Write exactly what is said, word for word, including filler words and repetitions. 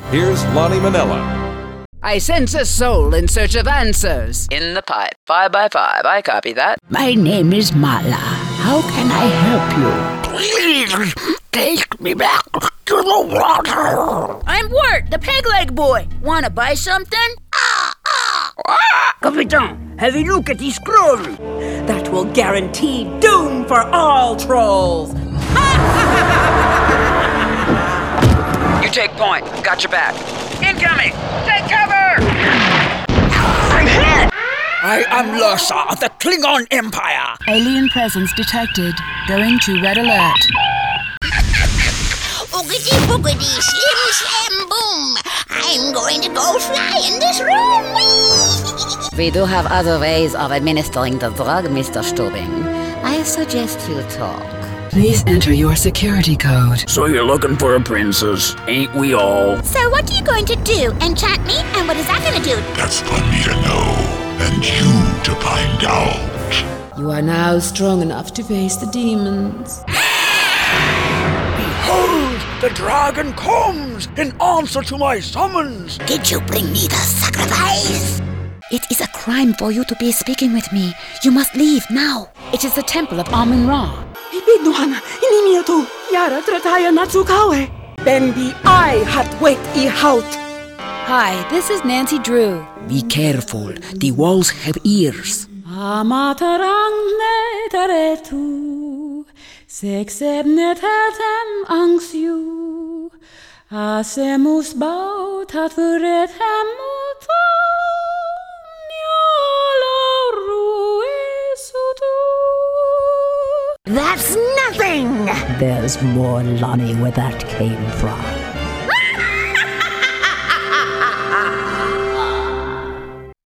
Here's Lonnie Manella. I sense a soul in search of answers. In the pipe. Five by five. I copy that. My name is Mala. How can I help you? Please take me back to the water. I'm Wirt, the peg-leg boy. Wanna buy something? Ah, ah, ah. Capitan, have a look at the scroll. That will guarantee doom for all trolls. You take point. Got your back. Incoming! Take cover! I'm hit! I am Lursa of the Klingon Empire. Alien presence detected. Going to red alert. Oogity boogity, slim slam boom. I'm going to go fly in this room. We do have other ways of administering the drug, Mister Stubing. I suggest you talk. Please enter your security code. So you're looking for a princess, ain't we all? So what are you going to do? Enchant me? And what is that going to do? That's for me to know, and you to find out. You are now strong enough to face the demons. Behold, the dragon comes in answer to my summons. Did you bring me the sacrifice? It is a crime for you to be speaking with me. You must leave now. It is the temple of Amun-Ra. Ibinuhan, inimiyato, yara trataya natsukawe. Bembi I hat wait I hout. Hi, this is Nancy Drew. Be careful, the walls have ears. Amatarang ne taretu, sexeb ne tatem angsiu, asemus baut hat furet hemuto, nyala ruesutu. That's nothing! There's more Lonnie where that came from.